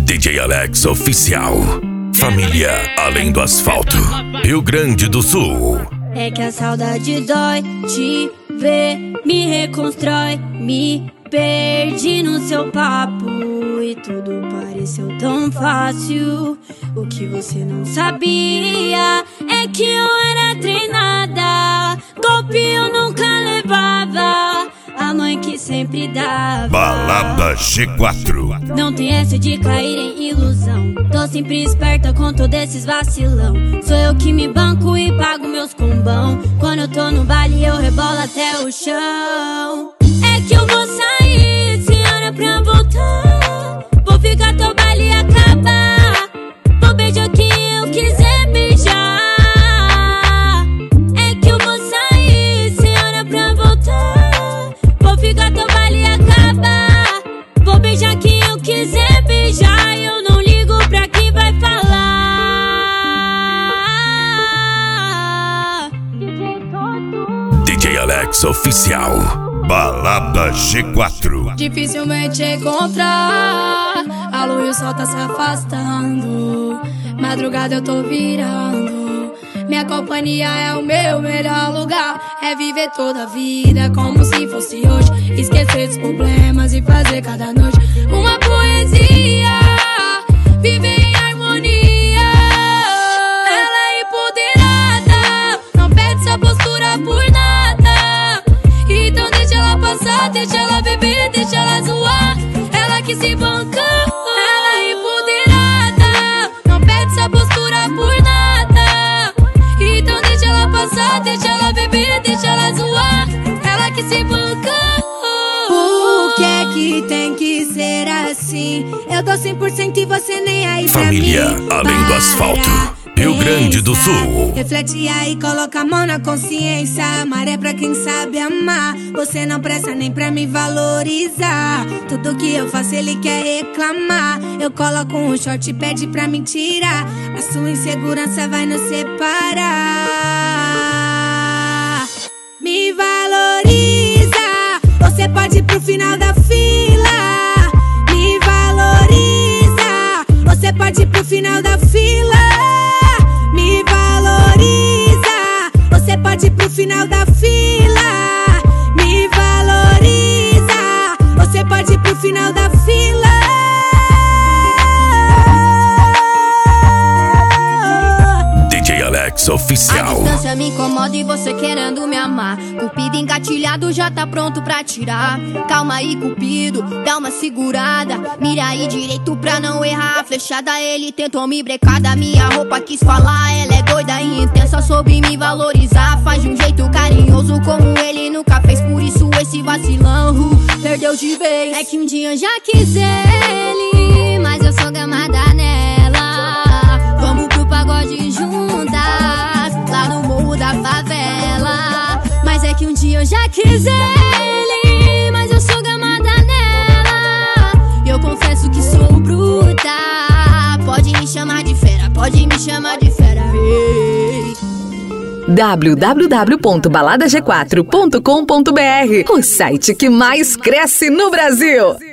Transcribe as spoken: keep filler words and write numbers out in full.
D J Alex Oficial. Família além do asfalto. Rio Grande do Sul. É que a saudade dói, te ver, me reconstrói, me perdi no seu papo e tudo pareceu tão fácil. O que você não sabia é que eu era treinada, golpe eu nunca levava, a mãe que sempre dava. Balada G quatro. Não tem essa de cair em ilusão, tô sempre esperta com todos esses vacilão. Sou eu que me banco e pago meus combão. Quando eu tô no baile eu rebolo até o chão. É que eu vou sair, se hora pra voltar. Vou ficar teu baile e acabar. Vou beijar quem eu quiser beijar. É que eu vou sair, se hora pra voltar. Vou ficar teu baile e acabar. Vou beijar quem eu quiser beijar. Eu não ligo pra quem vai falar. D J Alex Oficial. Balada G quatro. Dificilmente encontrar, a lua e o sol tá se afastando. Madrugada eu tô virando. Minha companhia é o meu melhor lugar. É viver toda a vida como se fosse hoje. Esquecer dos problemas e fazer cada noite uma poesia. Viver em harmonia. Ela é empoderada, não perde sua postura por nada. Então deixa ela passar, deixa ela beber, deixa ela zoar. Ela que se banca, ela é empoderada, não perde sua postura por nada. Então deixa ela passar, deixa ela beber, deixa ela zoar. Ela que se banca. Por que é que tem que ser assim? Eu tô cem por cento e você nem aí pra Família mim. além do asfalto. Rio Grande do Sul. Reflete aí, coloca a mão na consciência. Amar é pra quem sabe amar. Você não presta nem pra me valorizar. Tudo que eu faço ele quer reclamar. Eu coloco um short e pede pra me tirar. A sua insegurança vai nos separar. Me valoriza, você pode ir pro final da fila. Me valoriza, você pode ir pro final da fila. Me valoriza, você pode ir pro final da fila. Me valoriza, você pode ir pro final da fila. D J Alex A Oficial. distância me incomoda e você querendo me amar. Cupido engatilhado já tá pronto pra tirar. Calma aí, Cupido, dá uma segurada. Mira aí direito pra não errar a flechada. Ele tentou me brecar da minha roupa, quis falar. Ela é doida e intensa, soube me valorizar. Faz de um jeito carinhoso como ele nunca fez. Por isso esse vacilão uh, perdeu de vez. É que um dia eu já quis ele, mas eu sou gamada nela. Vamos pro pagode juntas, lá no morro da favela. Mas é que um dia eu já quis ele, mas eu sou gamada nela. E eu confesso que sou bruta. Pode me chamar de fera, pode me chamar de fera. Ei. w w w ponto balada g quatro ponto com ponto b r, o site que mais cresce no Brasil.